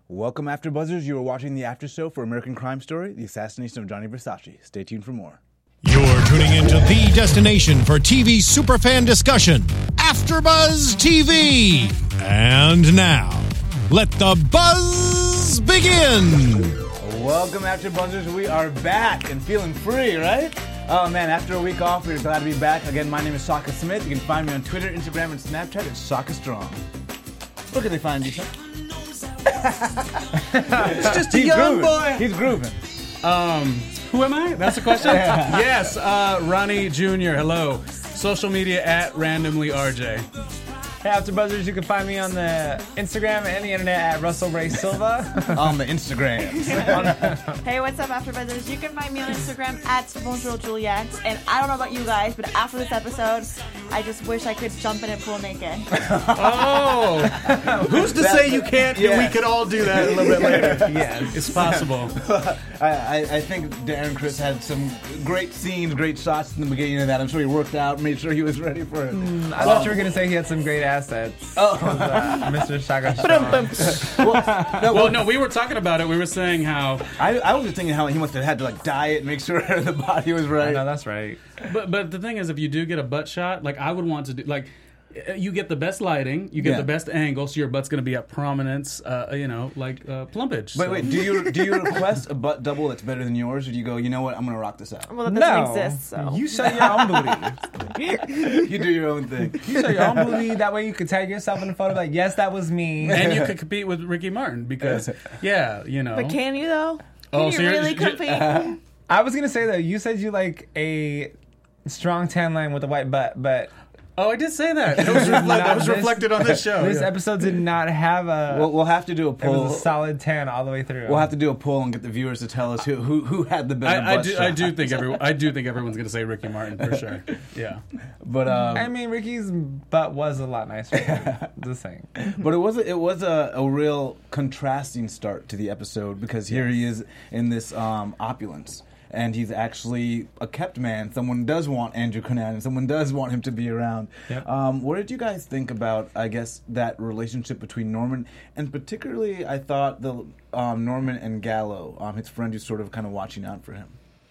Welcome, After Buzzers. You are watching the after show for American Crime Story, The Assassination of Gianni Versace. Stay tuned for more. You're tuning into the destination for TV superfan discussion, AfterBuzz TV. And now, let the buzz begin. Welcome, After Buzzers. We are back and feeling free, right? Oh man, after a week off, we're glad to be back. Again, my name is Shaka Smith. You can find me on Twitter, Instagram, and Snapchat at Shaka Strong. Where can they find you, sir? It's just a young boy. He's grooving. Who am I? That's the question? Yes, Ronnie Jr. Hello. Social media at randomlyrj. Hey, AfterBuzzers, you can find me on the Instagram and the internet at Russell Ray Silva. On the Instagram. Hey, what's up, AfterBuzzers? You can find me on Instagram at Bonjour Juliette. And I don't know about you guys, but after this episode, I just wish I could jump in a pool naked. Oh! Who's to say you can't? Yeah. We could all do that a little bit later. Yes. It's possible. I think Darren Criss had some great scenes, great shots in the beginning of that. I'm sure he worked out, made sure he was ready for it. I thought you were going to say he had some great assets. Oh. Mr. Shaka Strong. Well, no, we were talking about it. We were saying how... I was just thinking how he must have had to like diet, make sure the body was right. No, that's right. But the thing is, if you do get a butt shot, like I would want to do... like. You get the best lighting, you get the best angle, so your butt's going to be at prominence, plumpage. Wait, do you request a butt double that's better than yours, or do you go, you know what, I'm going to rock this out? Well, that doesn't exist, so. You show your own booty. You do your own thing. You show your own booty. That way you could tag yourself in the photo like, yes, that was me. And you could compete with Ricky Martin because, But can you, though? Oh, Can so you you're- really compete? I was going to say, though, you said you like a strong tan line with a white butt, but... Oh, I did say that. That was reflected on this show. This episode did not have a... We'll have to do a It poll. was a solid 10 all the way through. We'll have to do a poll and get the viewers to tell us who had the better butt shot. I do think everyone's going to say Ricky Martin for sure. Yeah. But I mean, Ricky's butt was a lot nicer. Just saying. But it was a real contrasting start to the episode because here he is in this opulence. And he's actually a kept man. Someone does want Andrew Cunanan. Someone does want him to be around. Yep. What did you guys think about, I guess, that relationship between Norman and particularly, I thought, the Norman and Gallo, his friend who's sort of kind of watching out for him?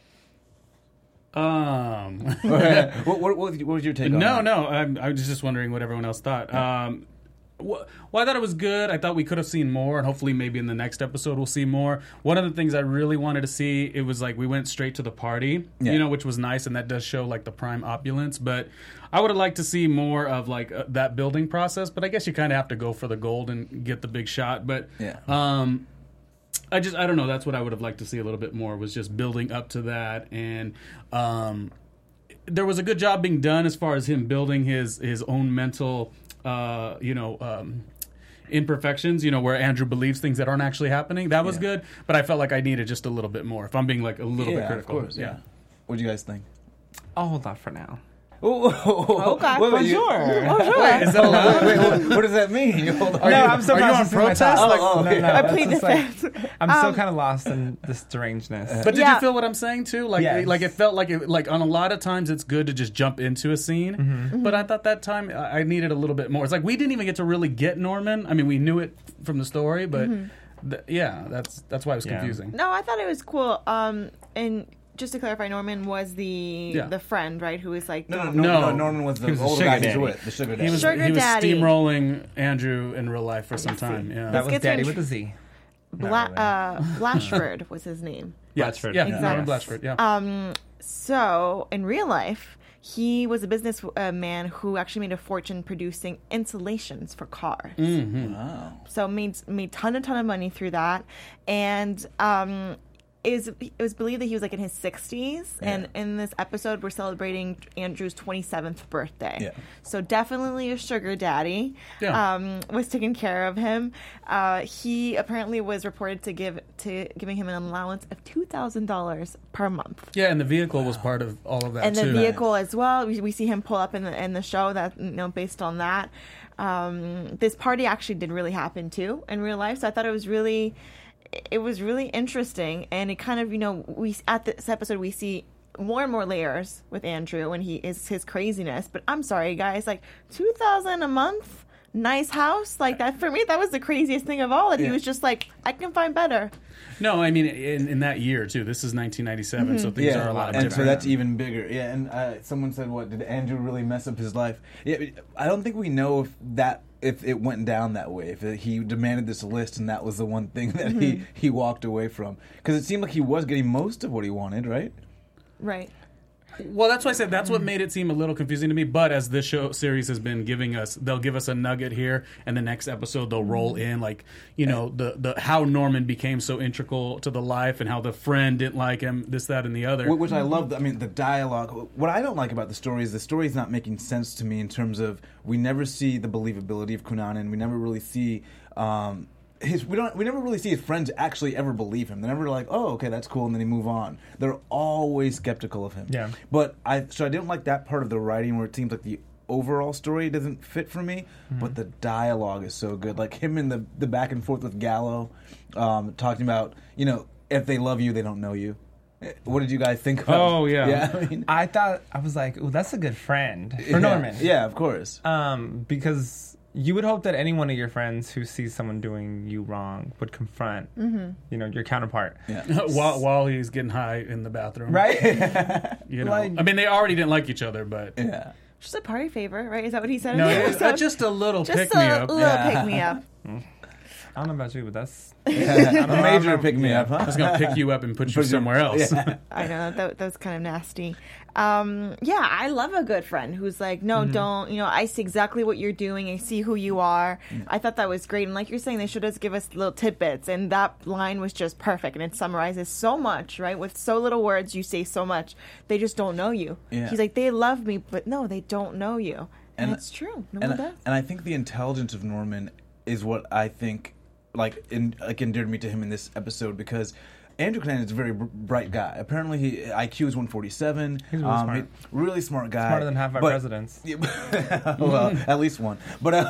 What was your take on that? No. I was just wondering what everyone else thought. Well, I thought it was good. I thought we could have seen more, and hopefully maybe in the next episode we'll see more. One of the things I really wanted to see, it was like we went straight to the party, which was nice, and that does show like the prime opulence. But I would have liked to see more of like that building process. But I guess you kind of have to go for the gold and get the big shot. But I don't know. That's what I would have liked to see a little bit more, was just building up to that. And there was a good job being done as far as him building his own mental imperfections, where Andrew believes things that aren't actually happening. That was good, but I felt like I needed just a little bit more, if I'm being like a little bit critical. Of course, yeah. What do you guys think? I'll hold off for now. Okay, Wait, sure. Is that allowed? Wait, what does that mean? I'm still are you on processing my protest? thoughts. Like- No, I that's plead just the like- fifth. I'm still kind of lost in the strangeness. But did Yeah. you feel what I'm saying too? Like, Yes. like it felt like on a lot of times it's good to just jump into a scene. Mm-hmm. But I thought that time I needed a little bit more. It's like we didn't even get to really get Norman. I mean, we knew it from the story, but that's why it was confusing. No, I thought it was cool. And just to clarify, Norman was the friend, right? Who was like... No, No. Norman was the He was the old sugar guy he's daddy. with, the sugar daddy. He was Sugar daddy. steamrolling Andrew in real life for some time. Yeah. That was get to Daddy intro- with a Z. Blatchford was his name. Blatchford. Yeah, Exactly. Norman Blatchford. Yeah. So, in real life, he was a businessman who actually made a fortune producing insulations for cars. Wow. So made ton of money through that, and it was believed that he was like in his 60s, and in this episode we're celebrating Andrew's 27th birthday. Yeah. So definitely a sugar daddy. Yeah. Was taking care of him. He apparently was reported to giving him an allowance of $2,000 per month. Yeah, and the vehicle was part of all of that And too. the vehicle as well. We see him pull up in the show that based on that. This party actually did really happen too in real life. So I thought it was really interesting, and it kind of we at this episode we see more and more layers with Andrew and his craziness. But I'm sorry, guys, like $2,000 a month nice house. Like that for me, that was the craziest thing of all. That he was just like, I can find better. No, I mean in that year too. This is 1997, so things are a lot and different. so that's even bigger. Yeah, and someone said, "What did Andrew really mess up his life?" Yeah, I don't think we know if it went down that way. If he demanded this list and that was the one thing that he walked away from, because it seemed like he was getting most of what he wanted, right? Right. Well, that's why I said that's what made it seem a little confusing to me. But as this show series has been giving us, they'll give us a nugget here, and the next episode they'll roll in the how Norman became so integral to the life, and how the friend didn't like him, this, that, and the other. Which I love. I mean, the dialogue. What I don't like about the story is the story is not making sense to me in terms of we never see the believability of Cunanan. We never really see. We never really see his friends actually ever believe him. They're never like, oh, okay, that's cool, and then they move on. They're always skeptical of him. Yeah. But I didn't like that part of the writing where it seems like the overall story doesn't fit for me, but the dialogue is so good. Like him in the back and forth with Gallo, talking about, if they love you, they don't know you. What did you guys think about? Oh, yeah. Yeah, I was like, ooh, that's a good friend for Norman. Yeah, of course. Because you would hope that any one of your friends who sees someone doing you wrong would confront, your counterpart. Yeah. while he's getting high in the bathroom. Right? I mean, they already didn't like each other, but... Yeah. Just a party favor, right? Is that what he said? No, in the it's episode? just a little Just pick-me-up. a little pick-me-up. I don't know about you, but that's... A major pick-me-up, huh? I was going to pick you up and put you somewhere else. Yeah. I know that was kind of nasty. I love a good friend who's like, no, don't. I see exactly what you're doing. I see who you are. I thought that was great. And like you're saying, they should just give us little tidbits. And that line was just perfect. And it summarizes so much, right? With so little words, you say so much. They just don't know you. Yeah. He's like, they love me, but no, they don't know you. And it's true. No one does. And I think the intelligence of Norman is what I think endeared me to him in this episode, because Andrew Cunanan is a very bright guy. Apparently, IQ is 147. He's really smart. Really smart guy. Smarter than half our presidents. Well, at least one. But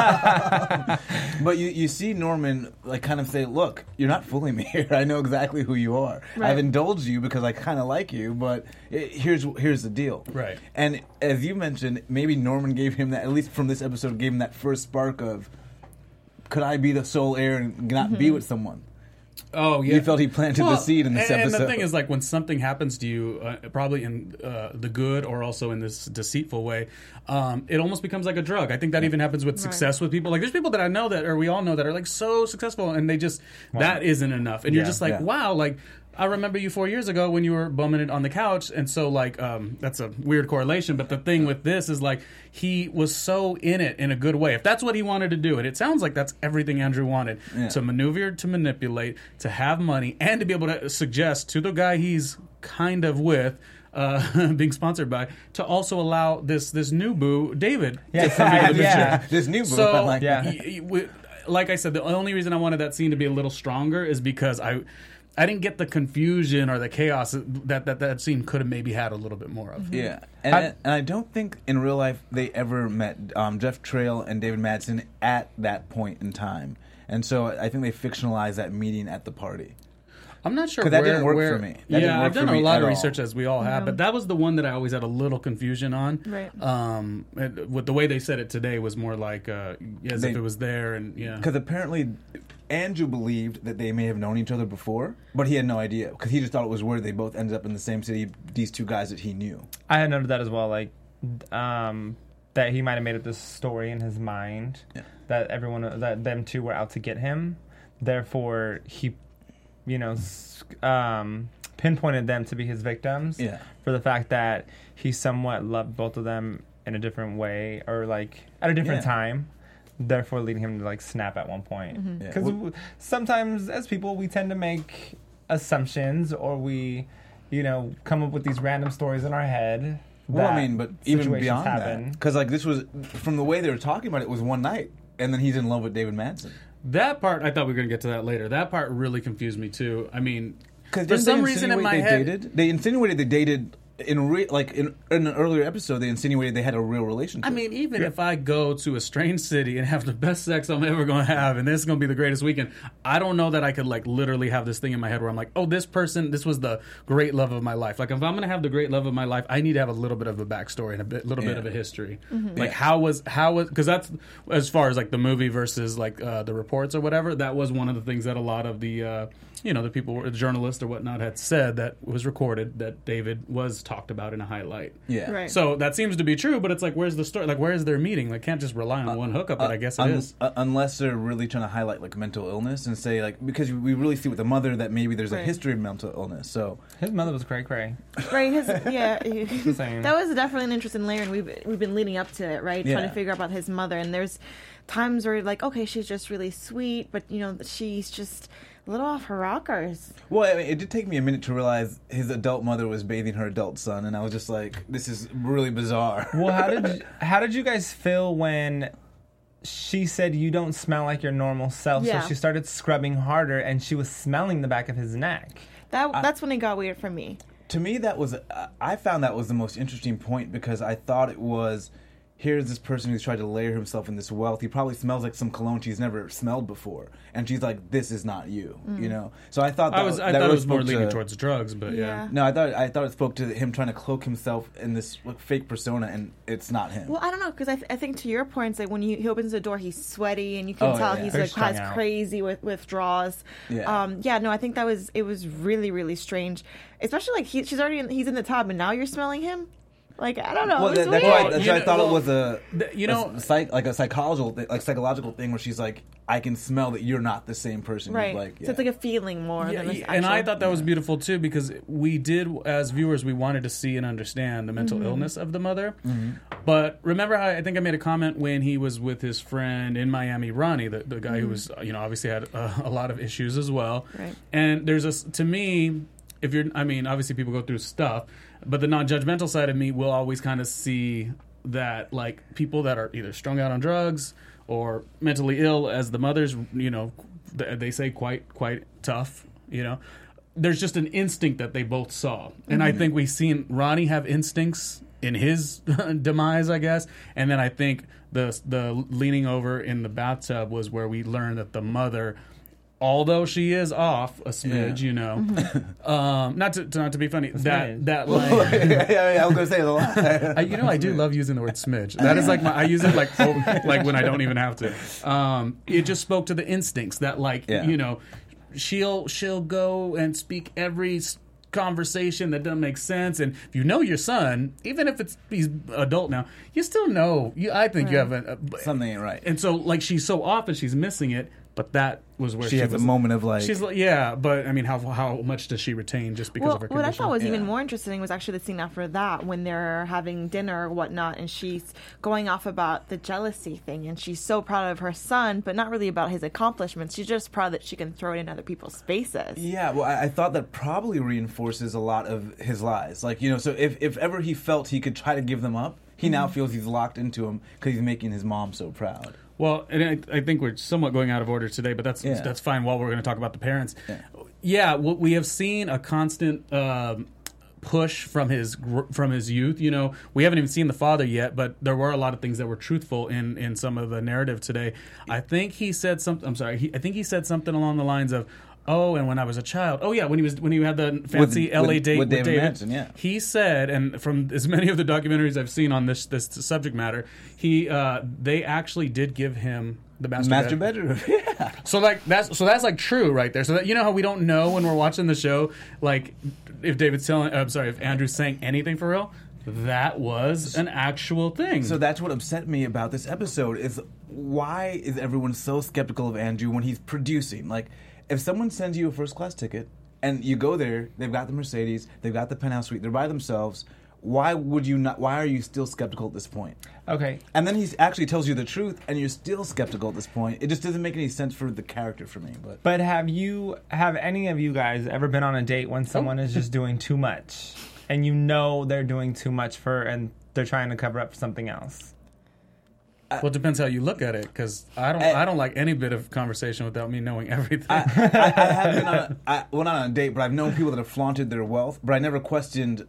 but you see Norman kind of say, "Look, you're not fooling me here. I know exactly who you are. Right. I've indulged you because I kind of like you, but here's the deal." Right. And as you mentioned, maybe Norman gave him that, at least from this episode, gave him that first spark of, could I be the sole heir and not be with someone? Oh, yeah. You felt he planted the seed in this episode. And the thing is, when something happens to you, probably in the good or also in this deceitful way, it almost becomes like a drug. I think that even happens with success with people. Like, there's people that I know that, or we all know that are so successful, and they just, that isn't enough. And you're just like, wow, I remember you 4 years ago when you were bumming it on the couch, and so that's a weird correlation. But the thing with this is he was so in it in a good way. If that's what he wanted to do, and it sounds like that's everything Andrew wanted, to maneuver, to manipulate, to have money, and to be able to suggest to the guy he's kind of with, being sponsored by, to also allow this new boo, David, to come into the picture. This new boo. So, like I said, the only reason I wanted that scene to be a little stronger is because I didn't get the confusion or the chaos that scene could have maybe had a little bit more of. Yeah, and I don't think in real life they ever met Jeff Trail and David Madsen at that point in time, and so I think they fictionalized that meeting at the party. I'm not sure because that didn't work for me. I've done a lot of research, as we all have, but that was the one that I always had a little confusion on. Right. With the way they said it today was more like as if it was there, and because apparently Andrew believed that they may have known each other before, but he had no idea because he just thought it was weird they both ended up in the same city. These two guys that he knew. I had noted that as well, that he might have made up this story in his mind that that them two were out to get him. Therefore, he, pinpointed them to be his victims for the fact that he somewhat loved both of them in a different way or at a different time. Therefore, leading him to snap at one point. Because sometimes, as people, we tend to make assumptions, or we, come up with these random stories in our head. Well, I mean, but even beyond happen. that, because this was from the way they were talking about it was one night, and then he's in love with David Madsen. That part, I thought we were going to get to that later. That part really confused me too. I mean, for some reason in my head, they insinuated they dated in an earlier episode, they insinuated they had a real relationship. I mean, even if I go to a strange city and have the best sex I'm ever going to have, and this is going to be the greatest weekend, I don't know that I could like literally have this thing in my head where I'm like, oh, this was the great love of my life. Like, if I'm going to have the great love of my life, I need to have a little bit of a backstory and little bit of a history. Mm-hmm. Like, how was because that's as far as like the movie versus like the reports or whatever. That was one of the things that a lot of the the people, the journalists or whatnot, had said that was recorded that David was talked about in a highlight. Yeah. Right. So that seems to be true, but it's like, where's the story? Like, where is their meeting? Like, can't just rely on one hookup, but I guess it is. Unless they're really trying to highlight, like, mental illness and say, like, because we really see with the mother that maybe there's a history of mental illness, so... His mother was cray-cray. Right, that was definitely an interesting layer, and we've been leading up to it, right? Yeah. Trying to figure out about his mother, and there's times where, like, okay, she's just really sweet, but, she's just... a little off her rockers. Well, I mean, it did take me a minute to realize his adult mother was bathing her adult son, and I was just like, this is really bizarre. Well, how did you guys feel when she said you don't smell like your normal self? Yeah. So she started scrubbing harder, and she was smelling the back of his neck. That's when it got weird for me. To me, I found that was the most interesting point, because I thought it was... here's this person who's tried to layer himself in this wealth. He probably smells like some cologne she's never smelled before. And she's like, this is not you, So I thought that I thought it was more leaning towards drugs, but yeah. No, I thought it spoke to him trying to cloak himself in this fake persona, and it's not him. Well, I don't know, because I think to your point, it's like when he opens the door, he's sweaty, and you can tell he's like has crazy withdrawals. Yeah. I think it was really, really strange. Especially like he's in the tub, and now you're smelling him. Like, I don't know. Well, that's why I thought it was a psychological thing where she's like, I can smell that you're not the same person. Right. Like, So it's like a feeling more than this actual... And I thought that was beautiful, too, because we did, as viewers, we wanted to see and understand the mental illness of the mother. Mm-hmm. But remember how I think I made a comment when he was with his friend in Miami, Ronnie, the guy who was, obviously had a lot of issues as well. Right. And there's to me... obviously people go through stuff, but the non-judgmental side of me will always kind of see that, like, people that are either strung out on drugs or mentally ill, as the mothers, they say quite tough, There's just an instinct that they both saw. And I think we've seen Ronnie have instincts in his demise, I guess. And then I think the leaning over in the bathtub was where we learned that the mother... although she is off a smidge, not to be funny, that line. I was gonna say the line. I do love using the word smidge. That is like I use it like when I don't even have to. It just spoke to the instincts that she'll go and speak every conversation that doesn't make sense, and if you know your son, even if he's adult now, you still know. I think you have something ain't right, and so like she's so off and she's missing it. But that was where she has a moment of like... She's like, yeah, but I mean, how much does she retain just because of her condition? What I thought was even more interesting was actually the scene after that when they're having dinner or whatnot, and she's going off about the jealousy thing, and she's so proud of her son, but not really about his accomplishments. She's just proud that she can throw it in other people's spaces. Yeah, well, I thought that probably reinforces a lot of his lies. Like, so if ever he felt he could try to give them up, he now feels he's locked into him because he's making his mom so proud. Well, and I think we're somewhat going out of order today, but that's fine while we're going to talk about the parents. Yeah, we have seen a constant push from his youth. We haven't even seen the father yet, but there were a lot of things that were truthful in some of the narrative today. I think he said something. I'm sorry. I think he said something along the lines of, "Oh, and when I was a child, when he had the fancy LA date with David Manson, he said, and from as many of the documentaries I've seen on this subject matter, they actually did give him the master bedroom. Yeah. So that's like true right there. So that, how we don't know when we're watching the show, like if if Andrew's saying anything for real. That was an actual thing. So that's what upset me about this episode is why is everyone so skeptical of Andrew when he's producing? Like, if someone sends you a first-class ticket and you go there, they've got the Mercedes, they've got the penthouse suite, they're by themselves, why are you still skeptical at this point? Okay. And then he actually tells you the truth and you're still skeptical at this point. It just doesn't make any sense for the character for me. But have any of you guys ever been on a date when someone is just doing too much and they're doing too much and they're trying to cover up for something else? Well, it depends how you look at it, because I don't like any bit of conversation without me knowing everything. I have been not on a date, but I've known people that have flaunted their wealth, but I never questioned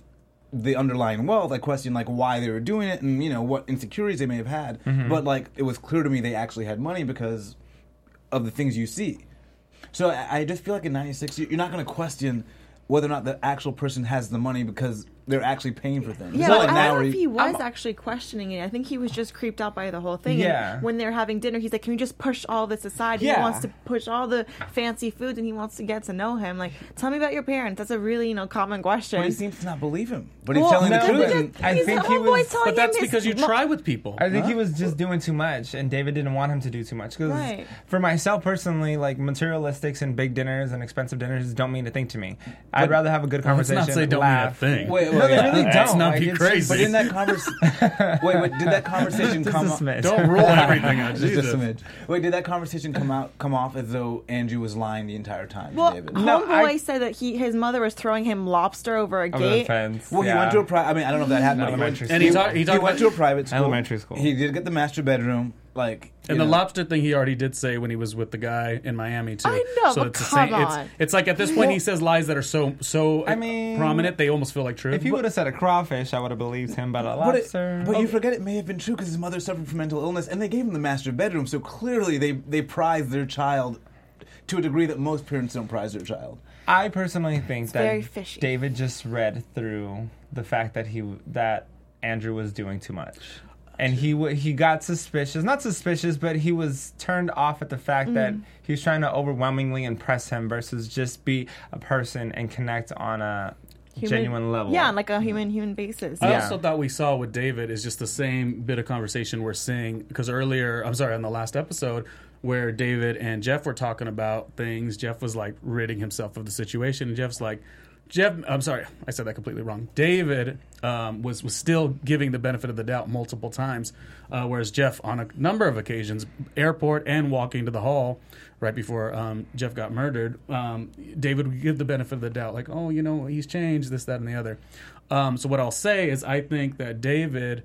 the underlying wealth. I questioned like why they were doing it and what insecurities they may have had. But like it was clear to me they actually had money because of the things you see. So I just feel like in '96 you're not going to question whether or not the actual person has the money because they're actually paying for things. Yeah, It's not like I now don't know where if he was actually questioning it. I think he was just creeped out by the whole thing. Yeah. And when they're having dinner, he's like, can we just push all this aside? Yeah. He wants to push all the fancy foods and he wants to get to know him. Like, tell me about your parents. That's a really, common question. But he seems to not believe him. But he's Well, telling the no, truth. but- and- I He's think the he homeboy was- telling But that's him his because you try with people. I think he was just doing too much, and David didn't want him to do too much. Because Right. for myself personally, like materialistics and big dinners and expensive dinners don't mean a thing to me. I'd rather have a good Let's conversation. not say don't laugh. mean a thing. Wait, No, they really yeah. don't. Let's not Like, be it's crazy. just- But in that conversation, wait, did that conversation Just come a up? smidge. Don't rule everything out. Just a Jesus. smidge. Wait, did that conversation come off as though Andrew was lying the entire time? Well, to David? No, homeboy said that his mother was throwing him lobster over a Over the gate. fence. Well, he went to a private. I mean, I don't know if that happened. but Elementary And he school. talked. He He talked went to about, a private school. Elementary school. He did get the master bedroom. Like and you the know. lobster thing he already did say when he was with the guy in Miami too. I know, so but it's the come same. on. It's like at this point he says lies that are so I mean, prominent they almost feel like truth. If he would have said a crawfish, I would have believed him, but a lobster. But you forget it may have been true because his mother suffered from mental illness, and they gave him the master bedroom. So clearly, they prize their child to a degree that most parents don't prize their child. I personally think very that fishy. David just read through the fact that Andrew was doing too much. And he got suspicious. Not suspicious, but he was turned off at the fact that he was trying to overwhelmingly impress him versus just be a person and connect on a genuine level. Yeah, on like a human basis. I Yeah. also thought we saw with David is just the same bit of conversation we're seeing because earlier, on the last episode where David and Jeff were talking about things, Jeff was like ridding himself of the situation, and Jeff's like, I'm sorry, I said that completely wrong. David was still giving the benefit of the doubt multiple times, whereas Jeff, on a number of occasions, airport and walking to the hall right before Jeff got murdered, David would give the benefit of the doubt, like, oh, he's changed, this, that, and the other. So what I'll say is I think that David...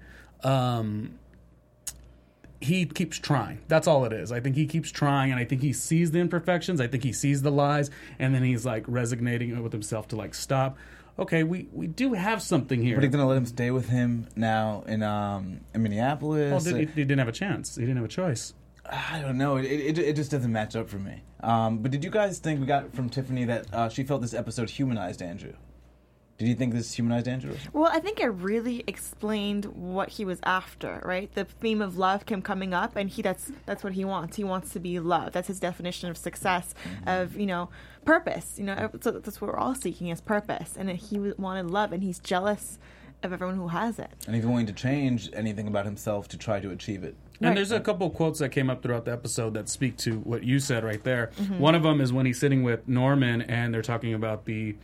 he keeps trying. That's all it is. I think he keeps trying, and I think he sees the imperfections. I think he sees the lies, and then he's like resonating with himself to like stop. Okay, we do have something here. But he's gonna let him stay with him now in Minneapolis. Well, he didn't have a chance. He didn't have a choice. I don't know. It just doesn't match up for me. But did you guys think we got from Tiffany that she felt this episode humanized Andrew? Did you think this humanized Andrew? Well, I think it really explained what he was after, right? The theme of love kept coming up, and that's what he wants. He wants to be loved. That's his definition of success, of purpose. So that's what we're all seeking is purpose, and he wanted love, and he's jealous of everyone who has it. And he's willing to change anything about himself to try to achieve it. And Right. there's a couple quotes that came up throughout the episode that speak to what you said right there. One of them is when he's sitting with Norman, and they're talking about the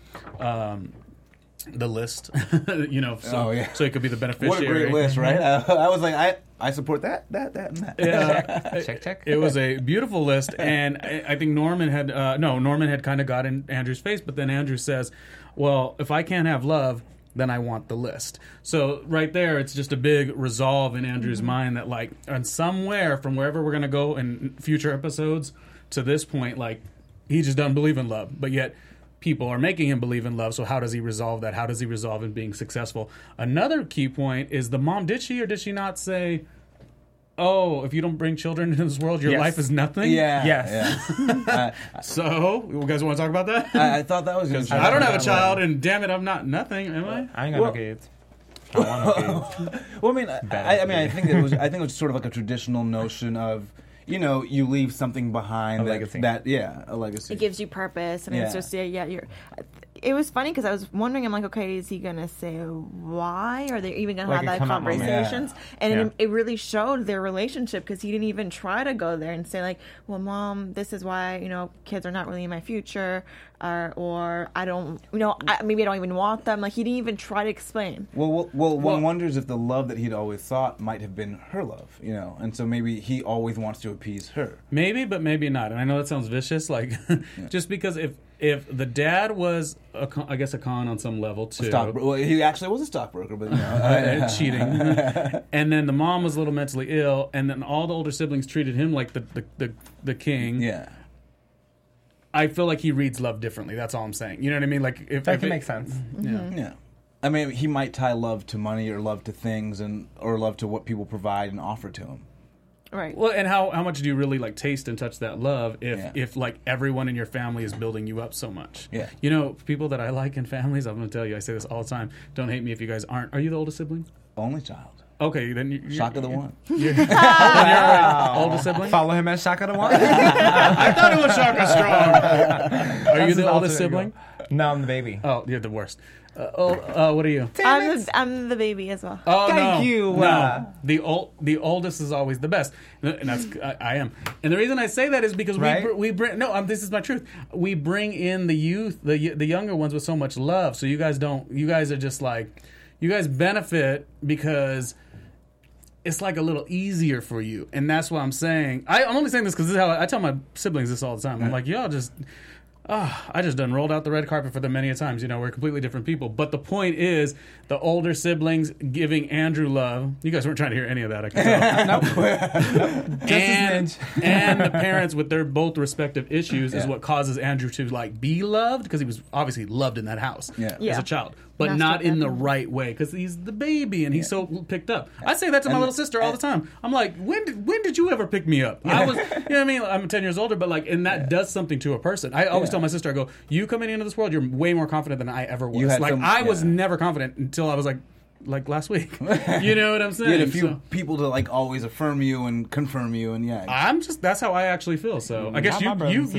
list, so it could be the beneficiary. What a great list, right? I was like, I support that, and that. Yeah. Check. It was a beautiful list, and I think Norman had kind of got in Andrew's face, but then Andrew says, well, if I can't have love, then I want the list. So right there, it's just a big resolve in Andrew's mind that like, and somewhere from wherever we're going to go in future episodes to this point, like he just doesn't believe in love, but yet people are making him believe in love. So how does he resolve that? How does he resolve in being successful? Another key point is the mom, did she or did she not say, oh, if you don't bring children into this world, your Yes. life is nothing? Yeah. Yes. Yeah. So, you guys want to talk about that? I thought that was going to I don't have a child, and damn it, I'm not nothing, am I? I ain't got no kids. I want no kids. Well, I think it was sort of like a traditional notion of, you leave something behind. A legacy. A legacy. It gives you purpose, and it's Yeah. just it was funny because I was wondering, I'm like, okay, is he gonna say why? Are they even gonna Like have a that come out moment. conversations? Yeah. And Yeah. it really showed their relationship because he didn't even try to go there and say like, well, mom, this is why kids are not really in my future, or I don't, maybe I don't even want them. Like he didn't even try to explain. Well, one wonders if the love that he'd always thought might have been her love, and so maybe he always wants to appease her. Maybe, but maybe not. And I know that sounds vicious, like, just because if the dad was, I guess, a con on some level, too. Well, he actually was a stockbroker, but cheating. And then the mom was a little mentally ill, and then all the older siblings treated him like the king. Yeah. I feel like he reads love differently. That's all I'm saying. You know what I mean? Like if That can make sense. Yeah. Yeah. I mean, he might tie love to money or love to things or love to what people provide and offer to him. Right. Well, and how much do you really like taste and touch that love if like everyone in your family is building you up so much? Yeah. You know, people that I like in families, I'm going to tell you, I say this all the time. Don't hate me if you guys aren't. Are you the oldest sibling? Only child. Okay, then you're Shaka the One. You're right. Oldest sibling? Follow him as Shaka the One. I thought it was Shaka Strong. Are you the oldest sibling? No, I'm the baby. Oh, you're the worst. What are you? I'm the baby as well. Oh, Thank no. you. No, the oldest is always the best, and that's I am. And the reason I say that is because we bring this is my truth. We bring in the youth, the younger ones with so much love. So you guys are just like, you guys benefit because it's like a little easier for you, and that's what I'm saying. I'm only saying this because this is how I tell my siblings this all the time. I'm like, y'all just. I just done rolled out the red carpet for them many a times. You know, we're completely different people. But the point is, the older siblings giving Andrew love. You guys weren't trying to hear any of that, I can tell. and the parents with their both respective issues is what causes Andrew to like be loved, because he was obviously loved in that house as a child, but not in the right way, because he's the baby and he's so picked up. I say that to my little sister all the time. I'm like, when did you ever pick me up? I was, you know what I mean? I'm 10 years older, but like, and that does something to a person. I always tell my sister, I go, you coming into this world, you're way more confident than I ever was. Like, I was never confident until I was like last week. You know what I'm saying? You had a few people to like always affirm you and confirm you, and that's how I actually feel. So I guess y'all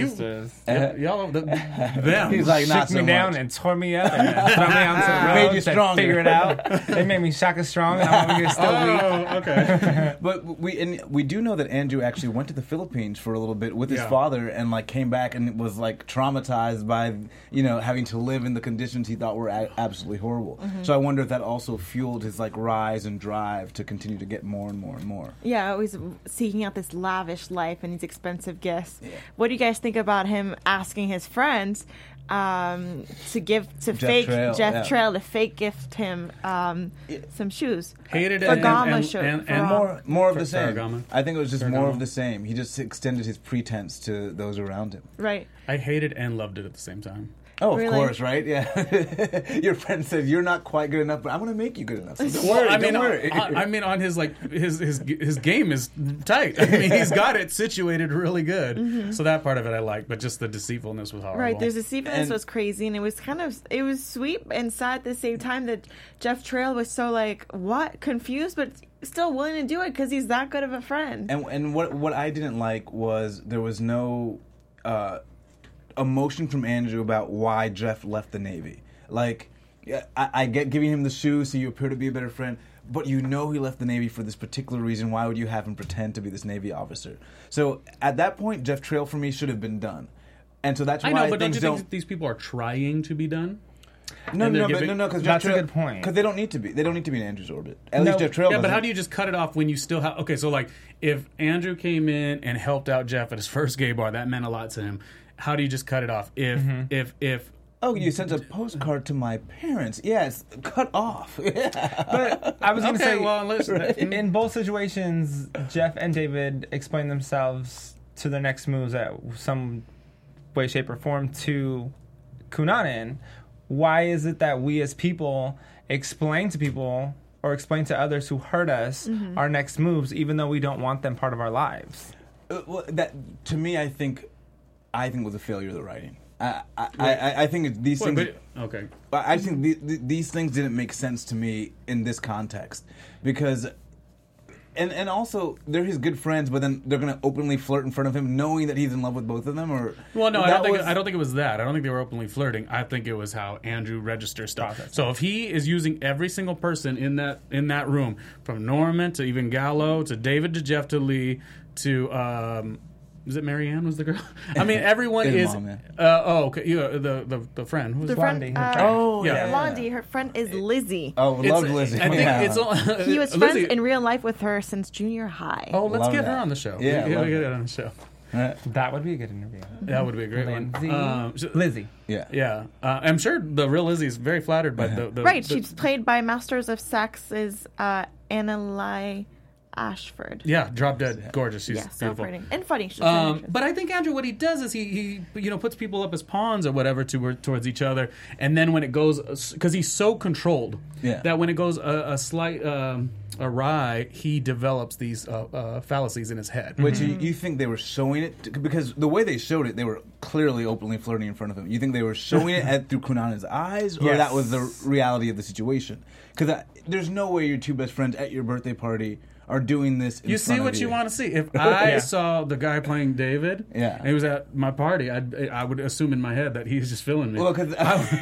them. He's like, not shook so me down much. and tore me up and threw me onto the road. Made you stronger. Figure it out. They made me Shaka Strong, and I'm over here still weak. Okay. But we do know that Andrew actually went to the Philippines for a little bit with his father, and like came back and was like traumatized by having to live in the conditions he thought were absolutely horrible. Mm-hmm. So I wonder if that also fueled his like rise and drive to continue to get more and more and more. Yeah, always seeking out this lavish life and these expensive gifts. Yeah. What do you guys think about him asking his friends to give to Jeff Trail to fake gift him some shoes? Hated for it Gama and more of the same. I think it was just more of the same. He just extended his pretense to those around him. Right. I hated and loved it at the same time. Oh, of course, right? Yeah. Your friend said you're not quite good enough, but I'm going to make you good enough. So don't worry. I mean, on his like his game is tight. I mean, he's got it situated really good. Mm-hmm. So that part of it I like, but just the deceitfulness was horrible. Right. There's deceitfulness was crazy, and it was sweet and sad at the same time that Jeff Trail was so like confused, but still willing to do it because he's that good of a friend. And what I didn't like was there was no emotion from Andrew about why Jeff left the Navy. Like, I get giving him the shoes so you appear to be a better friend, but he left the Navy for this particular reason. Why would you have him pretend to be this Navy officer? So at that point, Jeff Trail for me should have been done. And so that's why I know, but don't you think that these people are trying to be done? No, because that's a good point. Because they don't need to be. They don't need to be in Andrew's orbit. At least Jeff Trail. Yeah, but how do you just cut it off when you still have? Okay, so like if Andrew came in and helped out Jeff at his first gay bar, that meant a lot to him. How do you just cut it off? If oh, you sent a postcard to my parents. Yes, cut off. But I was going to say, well, in both situations, Jeff and David explain themselves to their next moves at some way, shape, or form to Cunanan. Why is it that we as people explain to people or explain to others who hurt us our next moves, even though we don't want them part of our lives? Well, that to me, I think was a failure of the writing. I think these things. Okay. I think these things didn't make sense to me in this context because, and also they're his good friends, but then they're going to openly flirt in front of him, knowing that he's in love with both of them. Or I don't think it was that. I don't think they were openly flirting. I think it was how Andrew registers stuff. So if he is using every single person in that room, from Norman to even Gallo to David to Jeff to Lee to. Was it Marianne was the girl? I mean, everyone is... Mom, okay. The friend. Who's Blondie? Blondie. Her friend is Lizzie. Oh, love Lizzie. I think he was friends in real life with her since junior high. Oh, let's get her on the show. Yeah, we get her on the show. That would be a good interview. That would be a great one. Lizzie. Yeah. I'm sure the real Lizzie is very flattered by the right. She's played by Masters of Sex's Annalai Ashford. Yeah, drop dead, gorgeous. She's Yeah, so beautiful. pretty and funny. She's But I think Andrew, what he does is he puts people up as pawns or whatever towards each other, and then when it goes, because he's so controlled that when it goes a slight awry, he develops these fallacies in his head. Which you think they were showing it because the way they showed it, they were clearly openly flirting in front of him. You think they were showing it through Kwunana's eyes, or that was the reality of the situation? Because there's no way your two best friends at your birthday party are doing this. You see what you want to see. If I saw the guy playing David, and he was at my party, I would assume in my head that he's just feeling me. Well, because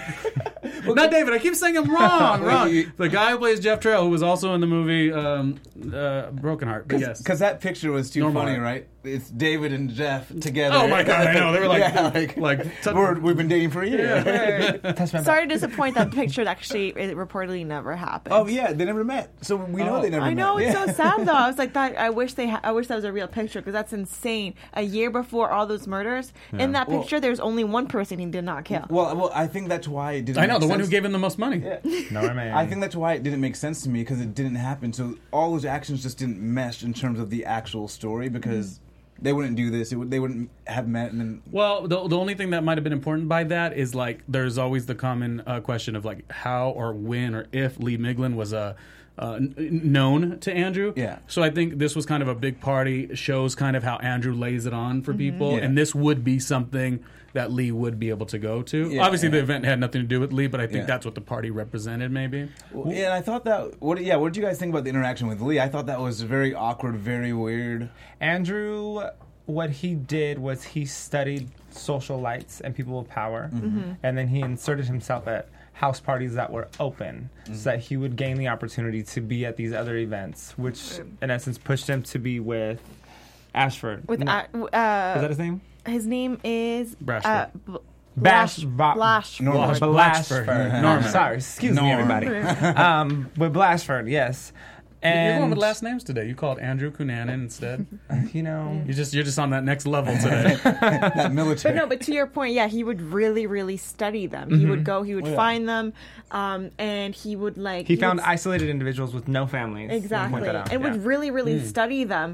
not David. I keep saying I'm wrong. The guy who plays Jeff Trail, who was also in the movie Broken Heart. But yes, because that picture was too funny, right? It's David and Jeff together. Oh my god, I know. They were we've been dating for a year. Sorry to disappoint. That picture actually it reportedly never happened. Oh yeah, they never met. So we know they never met. I know, it's so sad though. I was like, I wish that was a real picture because that's insane. A year before all those murders, in that picture, there's only one person he did not kill. Well, I think that's why it didn't. I know make the sense. one who gave him the most money. Yeah. No, man. I think that's why it didn't make sense to me because it didn't happen. So all those actions just didn't mesh in terms of the actual story because. They wouldn't do this. They wouldn't have met. And then well, the only thing that might have been important by that is like there's always the common question of like how or when or if Lee Miglin was known to Andrew. Yeah. So I think this was kind of a big party, shows kind of how Andrew lays it on for people, and this would be something that Lee would be able to go to. Yeah, Obviously, the event had nothing to do with Lee, but I think that's what the party represented, maybe. Well, and I thought that. What did you guys think about the interaction with Lee? I thought that was very awkward, very weird. Andrew, what he did was he studied socialites and people of power, and then he inserted himself at house parties that were open so that he would gain the opportunity to be at these other events, which in essence pushed him to be with Ashford. With is that his name? His name is Brashford. Blashford. Norman. Sorry, excuse me, everybody. With Blashford, yes. And you're going with last names today. You called Andrew Cunanan instead. You're just on that next level today. That military. But to your point, he would really, really study them. He would go, he would find them, and he would He found isolated individuals with no families. Exactly, and would really, really study them.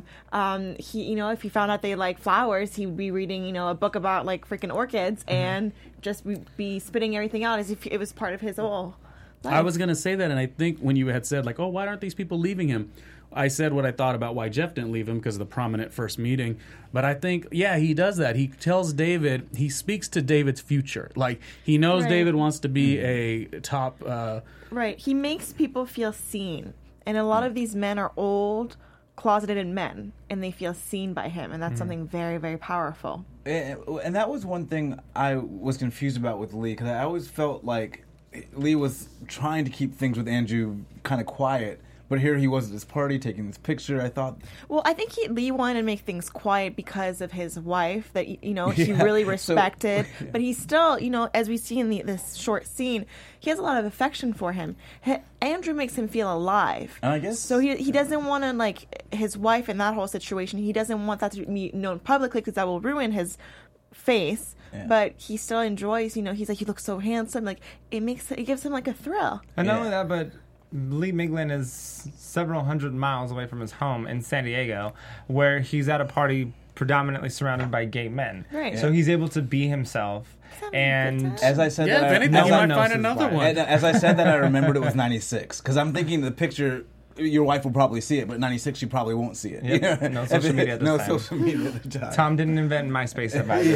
He, if he found out they like flowers, he would be reading, a book about like freaking orchids, and just be spitting everything out as if it was part of his whole. I was going to say that, and I think when you had said, like, oh, why aren't these people leaving him? I said what I thought about why Jeff didn't leave him because of the prominent first meeting. But I think, he does that. He tells David, he speaks to David's future. Like, he knows David wants to be a top... Right. He makes people feel seen. And a lot of these men are old, closeted men, and they feel seen by him. And that's something very, very powerful. And that was one thing I was confused about with Lee, because I always felt like Lee was trying to keep things with Andrew kind of quiet, but here he was at this party taking this picture. I thought... Well, I think Lee wanted to make things quiet because of his wife that, he really respected. But he still, as we see in this short scene, he has a lot of affection for him. Andrew makes him feel alive. I guess... So he doesn't want to, his wife in that whole situation, he doesn't want that to be known publicly because that will ruin his face. But he still enjoys, he's like, he looks so handsome. Like, it gives him like a thrill. And not only that, but Lee Miglin is several hundred miles away from his home in San Diego, where he's at a party predominantly surrounded by gay men. Right. So he's able to be himself. And as I said, if anything, you might find another one. And as I said that, I remembered it was 96 because I'm thinking the picture. Your wife will probably see it, but 96 she probably won't see it. Yep. No social media at this time. No social media at the time. Tom didn't invent MySpace.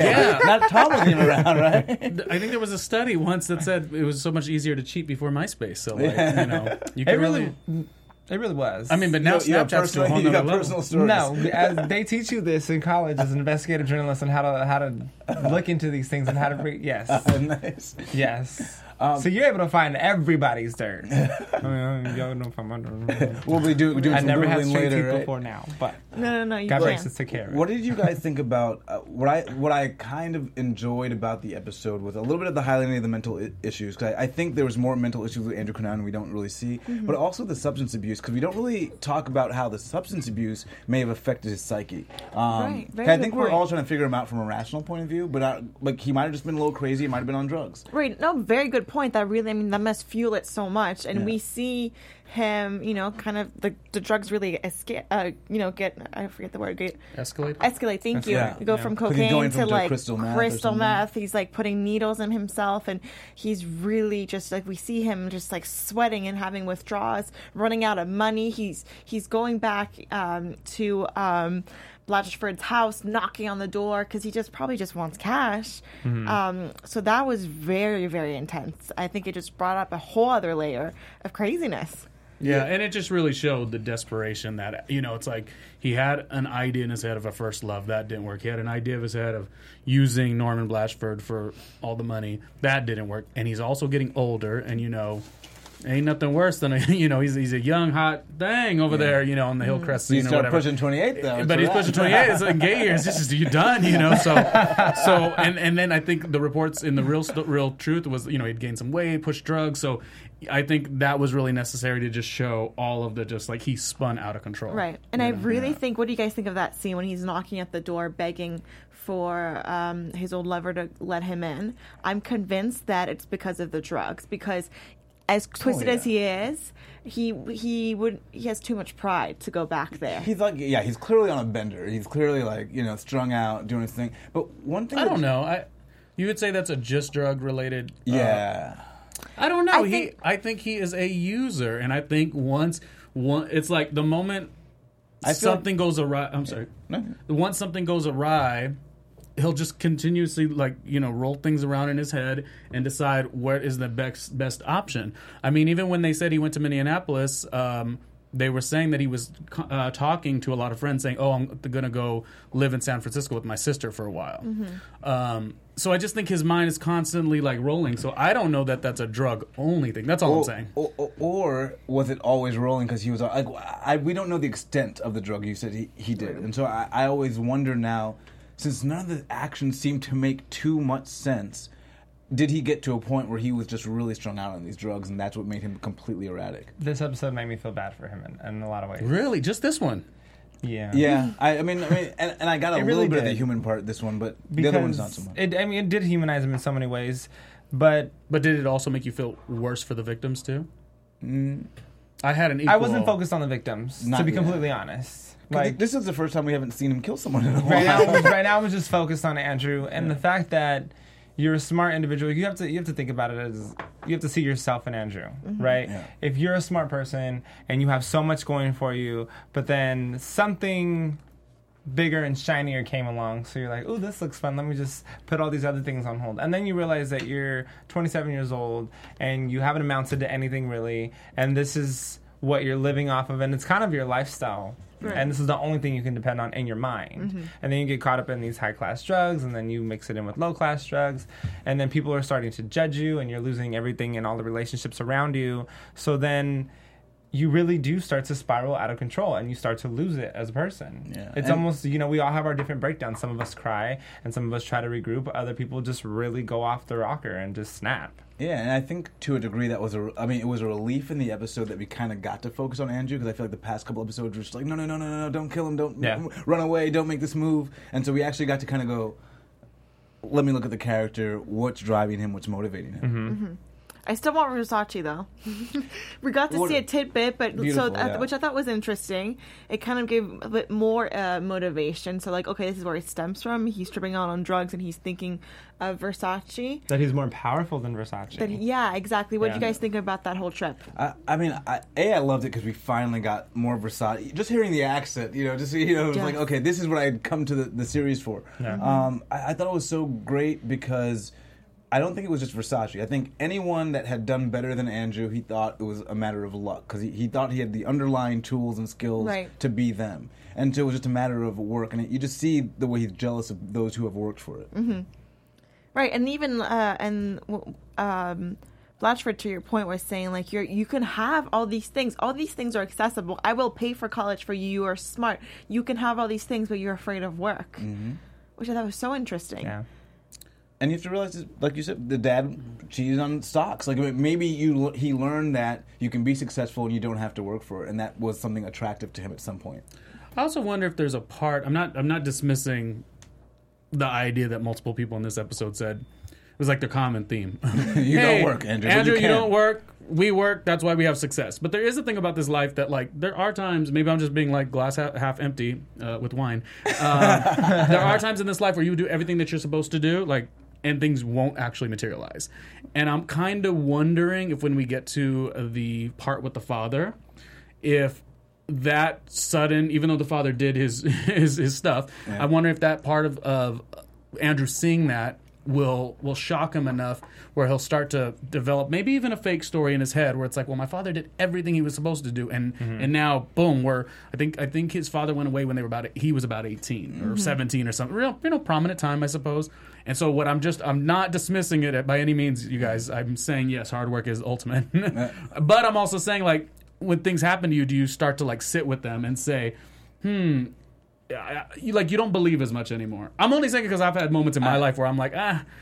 Not Tom wasn't even around, right? I think there was a study once that said it was so much easier to cheat before MySpace. So, you it can really was. I mean, but now Snapchat's to a whole nother level. Stories. No, as they teach you this in college as an investigative journalist on how to look into these things and how to yes, nice, yes. So you're able to find everybody's dirt. We'll be doing I never had Googling straight later, teeth right? before now, but no, you God can't. breaks us to care. What did you guys think about what I kind of enjoyed about the episode was a little bit of the highlighting of the mental issues, because I think there was more mental issues with Andrew Cunanan we don't really see, but also the substance abuse, because we don't really talk about how the substance abuse may have affected his psyche. Right, very I good think we're point. all trying to figure him out from a rational point of view, but like he might have just been a little crazy, he might have been on drugs. Right. No, very good point, that really, I mean, that must fuel it so much. And we see him, you know, kind of the drugs really get, I forget the word, escalate. Thank you. Yeah. Go from cocaine to like crystal meth. He's like putting needles in himself, and he's really just like, we see him just like sweating and having withdrawals, running out of money. He's going back to Blatchford's house, knocking on the door because he probably just wants cash. So that was very, very intense. I think it just brought up a whole other layer of craziness. Yeah, and it just really showed the desperation that, you know, it's like he had an idea in his head of a first love. That didn't work. He had an idea of his head of using Norman Blatchford for all the money. That didn't work. And he's also getting older, and, you know, ain't nothing worse than he's a young hot thing over there, you know, on the Hillcrest scene or whatever. Pushing 28 though, but he's pushing 28. It's like gay years. This is, you done, you know. So and then I think the reports in the real truth was, you know, he'd gained some weight, pushed drugs. So I think that was really necessary to just show all of the just like he spun out of control. Right. And I really think, what do you guys think of that scene when he's knocking at the door begging for his old lover to let him in? I'm convinced that it's because of the drugs, because as twisted as he is, he has too much pride to go back there. He's like, he's clearly on a bender. He's clearly like, you know, strung out, doing his thing. But one thing I don't know. You would say that's a just drug related. I don't know. I think he is a user, and I think once it's like the moment something goes awry. I'm sorry. No. Once something goes awry, he'll just continuously, like, you know, roll things around in his head and decide what is the best option. I mean, even when they said he went to Minneapolis, they were saying that he was talking to a lot of friends, saying, "Oh, I'm going to go live in San Francisco with my sister for a while." So I just think his mind is constantly like rolling. So I don't know that that's a drug only thing. That's all I'm saying. Or was it always rolling because he was like, we don't know the extent of the drug you said he did, and so I always wonder now, since none of the actions seem to make too much sense. Did he get to a point where he was just really strung out on these drugs, and that's what made him completely erratic? This episode made me feel bad for him in a lot of ways. Really? Just this one? Yeah. Yeah. I mean, and I got a little bit of the human part this one, but the other one's not so much. It did humanize him in so many ways, but did it also make you feel worse for the victims too? I had an equal... I wasn't focused on the victims, to be completely honest. Like, this is the first time we haven't seen him kill someone in a while. Right now, I was just focused on Andrew, and the fact that you're a smart individual. You have to think about it as you have to see yourself in Andrew, right? Yeah. If you're a smart person and you have so much going for you, but then something bigger and shinier came along, so you're like, "Oh, this looks fun. Let me just put all these other things on hold." And then you realize that you're 27 years old and you haven't amounted to anything really, and this is what you're living off of, and it's kind of your lifestyle. Right. And this is the only thing you can depend on in your mind. And then you get caught up in these high-class drugs, and then you mix it in with low-class drugs, and then people are starting to judge you, and you're losing everything in all the relationships around you. So then you really do start to spiral out of control, and you start to lose it as a person. Yeah. It's almost, you know, we all have our different breakdowns. Some of us cry, and some of us try to regroup. Other people just really go off the rocker and just snap. Yeah, and I think to a degree that was it was a relief in the episode that we kind of got to focus on Andrew, because I feel like the past couple episodes were just like, no, don't kill him, don't run away, don't make this move. And so we actually got to kind of go, let me look at the character, what's driving him, what's motivating him. I still want Versace, though. We got to see a tidbit, but which I thought was interesting. It kind of gave a bit more motivation. So, like, okay, this is where he stems from. He's tripping out on drugs, and he's thinking of Versace. That he's more powerful than Versace. Yeah, exactly. What do you guys think about that whole trip? I loved it because we finally got more Versace. Just hearing the accent, it was like, okay, this is what I'd come to the series for. Yeah. I thought it was so great because I don't think it was just Versace. I think anyone that had done better than Andrew, he thought it was a matter of luck, because he thought he had the underlying tools and skills to be them. And so it was just a matter of work. And you just see the way he's jealous of those who have worked for it. Right. And even Blatchford, to your point, was saying, like, you can have all these things. All these things are accessible. I will pay for college for you. You are smart. You can have all these things, but you're afraid of work. Which I thought was so interesting. Yeah. And you have to realize, like you said, the dad cheated on stocks. Like, maybe he learned that you can be successful and you don't have to work for it, and that was something attractive to him at some point. I also wonder if there's a part. I'm not dismissing the idea that multiple people in this episode said was like the common theme. You don't work, Andrew. Andrew, you you don't work. We work. That's why we have success. But there is a thing about this life that, like, there are times. Maybe I'm just being like glass half empty with wine. There are times in this life where you do everything that you're supposed to do, like, and things won't actually materialize. And I'm kind of wondering if when we get to the part with the father, if that sudden, even though the father did his stuff, I wonder if that part of Andrew seeing that will shock him enough where he'll start to develop maybe even a fake story in his head where it's like, well, my father did everything he was supposed to do, and now boom, I think his father went away when he was about 18 or 17 or something, real prominent time, I suppose. And so I'm not dismissing it by any means, you guys. I'm saying yes, hard work is ultimate, but I'm also saying, like, when things happen to you, do you start to, like, sit with them and say, you don't believe as much anymore? I'm only saying it because I've had moments in my life where I'm like,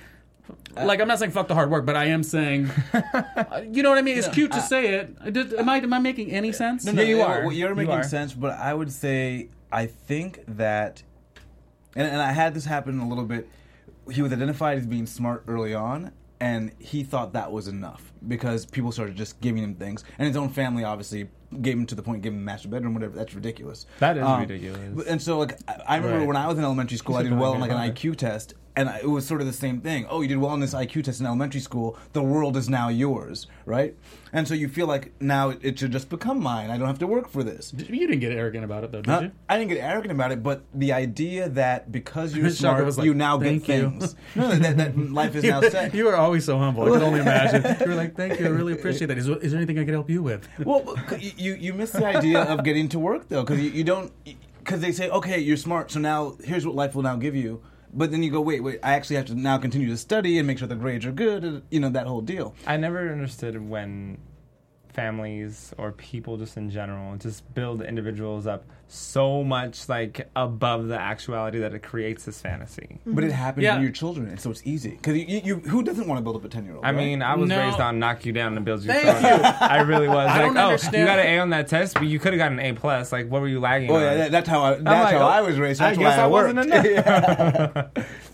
like, I'm not saying fuck the hard work, but I am saying, you know what I mean? It's cute to say it. Am I making any sense? No, you are. You're making sense, but I would say, I think that, and I had this happen a little bit. He was identified as being smart early on, and he thought that was enough because people started just giving him things, and his own family obviously gave him to the point of giving him a master bedroom, whatever. That's ridiculous. That is ridiculous. And so, like, I remember when I was in elementary school, I did well on, like, an IQ test, and it was sort of the same thing. Oh, you did well on this IQ test in elementary school. The world is now yours, right? And so you feel like now it should just become mine. I don't have to work for this. You didn't get arrogant about it, though, did you? I didn't get arrogant about it, but the idea that because you're smart, like, you now get things. No, that life is now set. You were always so humble. I can only imagine. You were like, thank you, I really appreciate that. Is there anything I can help you with? Well, you miss the idea of getting to work, though, because you don't... Because they say, okay, you're smart, so now here's what life will now give you. But then you go, wait, I actually have to now continue to study and make sure the grades are good, and, that whole deal. I never understood when families or people just in general just build individuals up so much, like, above the actuality that it creates this fantasy. But it happens to your children, and so it's easy. Because you who doesn't want to build up a 10-year-old? I mean, I was raised on knock you down and build you. Thank you. I really was. I don't understand. You got an A on that test, but you could have gotten an A+. Like, what were you lagging on? Yeah, that's how I was raised. That's I guess why I worked. wasn't enough.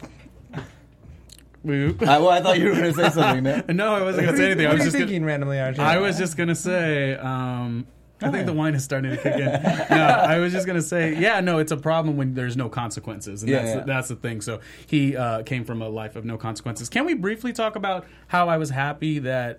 I thought you were going to say something. No, I wasn't going to say anything. What are you thinking randomly, RJ? I was just going to say, I think the wine is starting to kick in. No, I was just going to say, it's a problem when there's no consequences. And that's the thing. So he came from a life of no consequences. Can we briefly talk about how I was happy that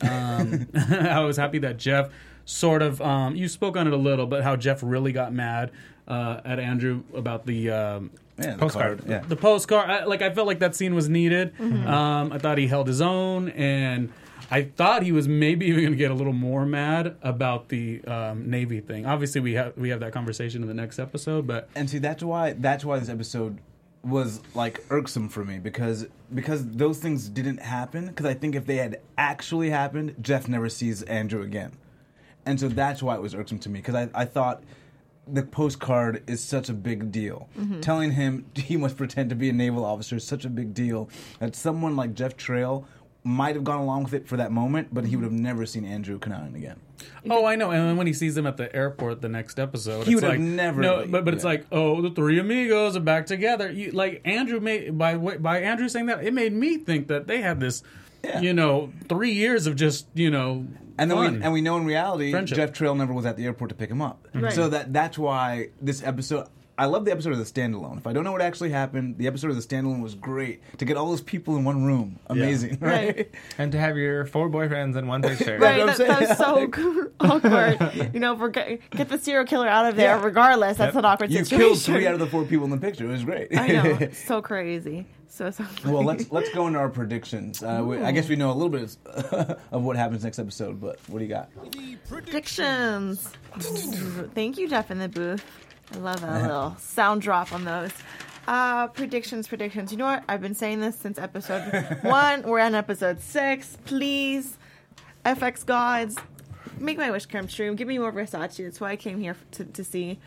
Jeff sort of, you spoke on it a little, but how Jeff really got mad at Andrew about the postcard. The postcard. I felt like that scene was needed. I thought he held his own, and I thought he was maybe even going to get a little more mad about the Navy thing. Obviously, we have that conversation in the next episode, but see, that's why this episode was, like, irksome for me because those things didn't happen. Because I think if they had actually happened, Jeff never sees Andrew again, and so that's why it was irksome to me. Because I thought the postcard is such a big deal. Telling him he must pretend to be a naval officer is such a big deal that someone like Jeff Trail might have gone along with it for that moment, but he would have never seen Andrew Cunanan again. Oh, I know. And then when he sees them at the airport the next episode, he would have never. No, but it's like, oh, the three amigos are back together. Andrew made by Andrew saying that, it made me think that they had this, 3 years of just, And then we know in reality, friendship. Jeff Trail never was at the airport to pick him up. Right. So that's why this episode. I love the episode of The Standalone. If I don't know what actually happened, the episode of The Standalone was great. To get all those people in one room, amazing, right? And to have your 4 boyfriends in one picture. Right, that was so awkward. Get the serial killer out of there regardless. That's an awkward situation. You killed 3 out of the 4 people in the picture. It was great. I know. It's so crazy. So well, let's go into our predictions. I guess we know a little bit of what happens next episode, but what do you got? Predictions. Thank you, Jeff, in the booth. I love that little sound drop on those. Predictions. You know what? I've been saying this since episode 1. We're on episode 6. Please, FX gods, make my wish come true. Give me more Versace. That's why I came here to see.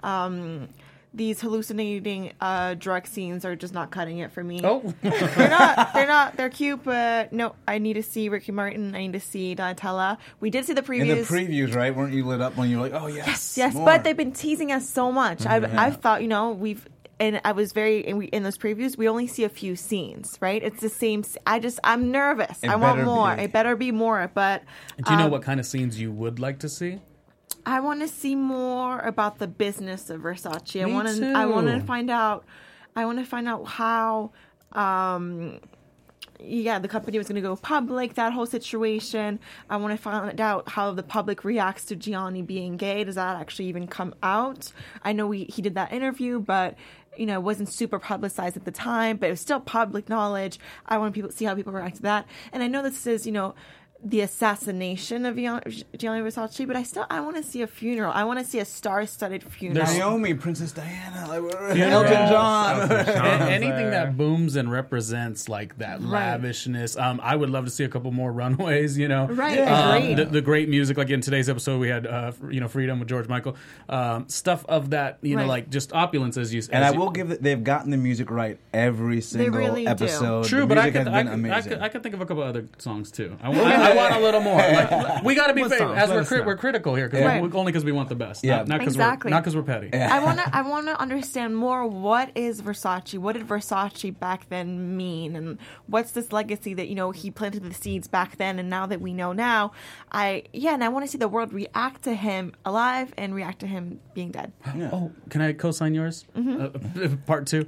These hallucinating drug scenes are just not cutting it for me. Oh. They're not. They're cute, but no, I need to see Ricky Martin. I need to see Donatella. We did see the previews. In the previews, right? Weren't you lit up when you were like, oh, yes. Yes, more. but they've been teasing us so much. I've thought, and I was in those previews, we only see a few scenes, right? It's the same. I'm nervous. I want more. It better be more. But do you know what kind of scenes you would like to see? I want to see more about the business of Versace. I want to find out how. The company was going to go public, that whole situation. I want to find out how the public reacts to Gianni being gay. Does that actually even come out? I know he did that interview, but it wasn't super publicized at the time, but it was still public knowledge. I want people to see how people react to that. And I know this is, the assassination of Gianni Versace, but I want to see a funeral. I want to see a star-studded funeral. Naomi, Princess Diana, Elton John. Anything that booms and represents like that lavishness. I would love to see a couple more runways. Right. The great music. Like in today's episode, we had Freedom with George Michael. Stuff of that. Like just opulence, as you. And I will give they've gotten the music right every single episode. True, but I could think of a couple other songs too. I want a little more. Like, we got to be fair. As we're critical here, only because we want the best. Not because we're petty. Yeah. I want to understand more. What is Versace? What did Versace back then mean? And what's this legacy that he planted the seeds back then, and now that we know now, and I want to see the world react to him alive and react to him being dead. Yeah. Oh, can I co-sign yours? Part 2.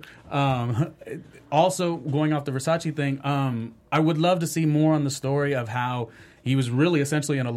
Also, going off the Versace thing, I would love to see more on the story of how he was really essentially in a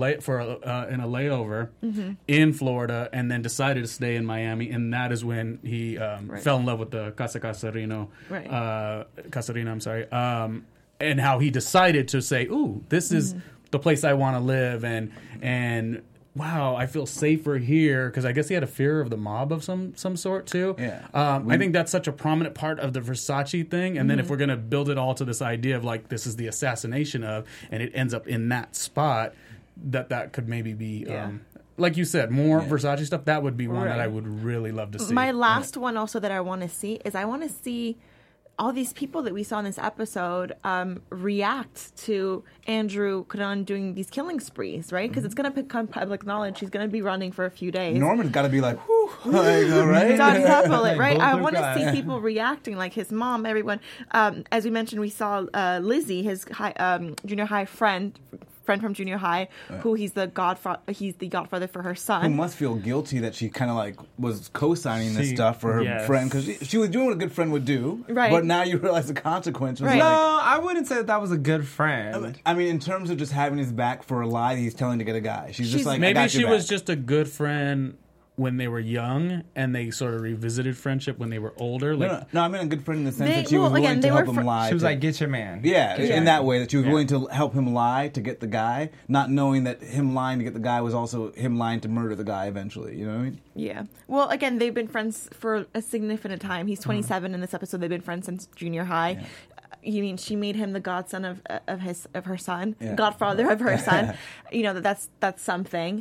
layover in Florida, and then decided to stay in Miami, and that is when he fell in love with the Casa Casarino, Casarina. I'm sorry, and how he decided to say, "Ooh, this is the place I want to live," and wow, I feel safer here, because I guess he had a fear of the mob of some sort too. Yeah, I think that's such a prominent part of the Versace thing. And then if we're gonna build it all to this idea of like this is the assassination of, and it ends up in that spot, that could maybe be. Like you said, more Versace stuff. That would be one that I would really love to see. My last one also that I want to see is I want to see all these people that we saw in this episode react to Andrew Cunanan doing these killing sprees, right? Because it's going to become public knowledge. He's going to be running for a few days. Norman's got to be like, whew, right? Right? I want to see people reacting, like his mom, everyone. As we mentioned, we saw Lizzie, his junior high friend from junior high, who he's the godfather for her son. Who must feel guilty that she kind of like was co-signing this stuff for her friend, because she was doing what a good friend would do. Right. But now you realize the consequence. Right. No, I wouldn't say that was a good friend. I mean, in terms of just having his back for a lie that he's telling to get a guy. She's just like, maybe she was just a good friend when they were young, and they sort of revisited friendship when they were older. Like, no, I mean a good friend in the sense that she was willing to help him lie. She was like, get your man. Yeah, in that way, that she was willing to help him lie to get the guy, not knowing that him lying to get the guy was also him lying to murder the guy eventually. You know what I mean? Yeah. Well, again, they've been friends for a significant time. He's 27 in this episode. They've been friends since junior high. Yeah. You mean she made him the godson of her son, godfather of her son? That's something.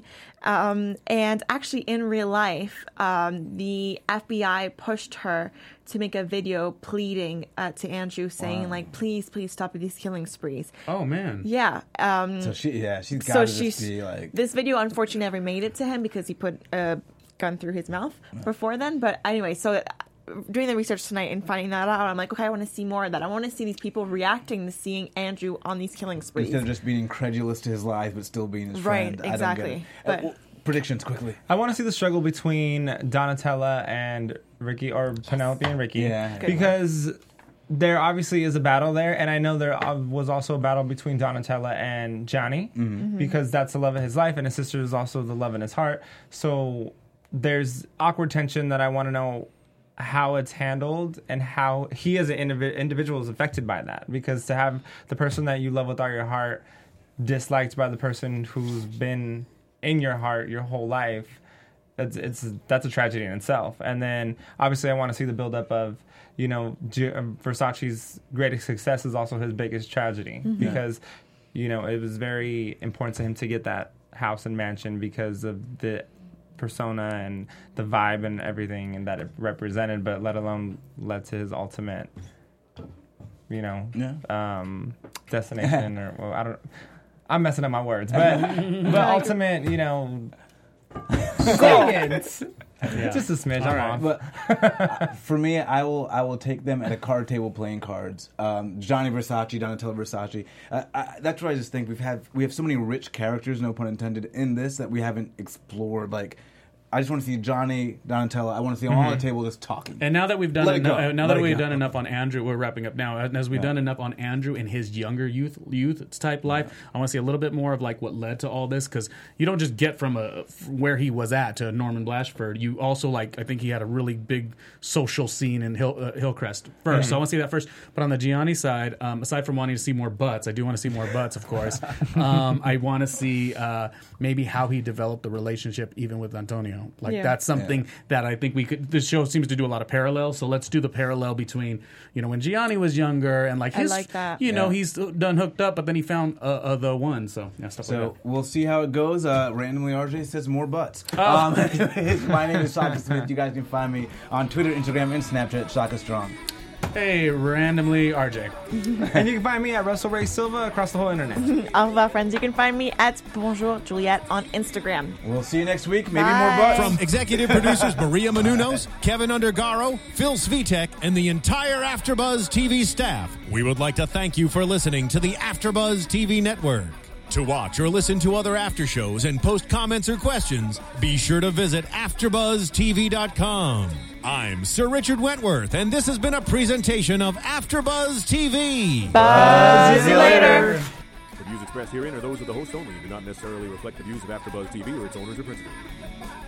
And actually, in real life, the FBI pushed her to make a video pleading to Andrew, saying like, please stop these killing sprees. Oh man. Yeah. She's got to just be like. This video unfortunately never made it to him because he put a gun through his mouth before then. But anyway, so. Doing the research tonight and finding that out, I'm like, okay, I want to see more of that. I want to see these people reacting to seeing Andrew on these killing sprees. Instead of just being incredulous to his lies, but still being his friend. Right, exactly. Predictions, quickly. I want to see the struggle between Donatella and Ricky, or Penelope and Ricky. Yeah. Because there obviously is a battle there, and I know there was also a battle between Donatella and Gianni, because that's the love of his life, and his sister is also the love in his heart. So there's awkward tension that I want to know how it's handled, and how he as an individual is affected by that. Because to have the person that you love with all your heart disliked by the person who's been in your heart your whole life, that's a tragedy in itself. And then obviously I want to see the buildup of, Versace's greatest success is also his biggest tragedy, because it was very important to him to get that house and mansion because of the persona and the vibe and everything and that it represented, but let alone led to his ultimate destination. Or I'm messing up my words, but ultimate Just a smidge. All I'm right. off. But for me, I will take them at a card table playing cards. Gianni Versace, Donatella Versace. That's what I just think we have so many rich characters, no pun intended, in this that we haven't explored. Like, I just want to see Johnny, Donatella. I want to see them all on the table just talking. And now that we've done Let it go. now Let that it we've go. done enough on Andrew, we're wrapping up now. As we've done enough on Andrew in his younger youth type life, I want to see a little bit more of like what led to all this, because you don't just get from where he was at to Norman Blatchford. You also I think he had a really big social scene in Hillcrest first. So I want to see that first. But on the Gianni side, aside from wanting to see more butts, I do want to see more butts, of course. I want to see maybe how he developed the relationship even with Antonio. That's something that I think we could. This show seems to do a lot of parallels, so let's do the parallel between when Gianni was younger and his, I like that. He's done hooked up, but then he found the one. So stuff like that. We'll see how it goes. Randomly, RJ says more butts. Anyways, my name is Shaka Smith. You guys can find me on Twitter, Instagram, and Snapchat, Shaka Strong. Hey, randomly RJ. And you can find me at Russell Ray Silva across the whole internet. All of our friends, you can find me at Bonjour Juliette on Instagram. We'll see you next week. Maybe Bye. more butts. From executive producers Maria Menounos, Kevin Undergaro, Phil Svitek, and the entire AfterBuzz TV staff, we would like to thank you for listening to the AfterBuzz TV network. To watch or listen to other after shows and post comments or questions, be sure to visit AfterBuzzTV.com. I'm Sir Richard Wentworth, and this has been a presentation of AfterBuzz TV. Buzz you later. The views expressed herein are those of the host only and do not necessarily reflect the views of AfterBuzz TV or its owners or principals.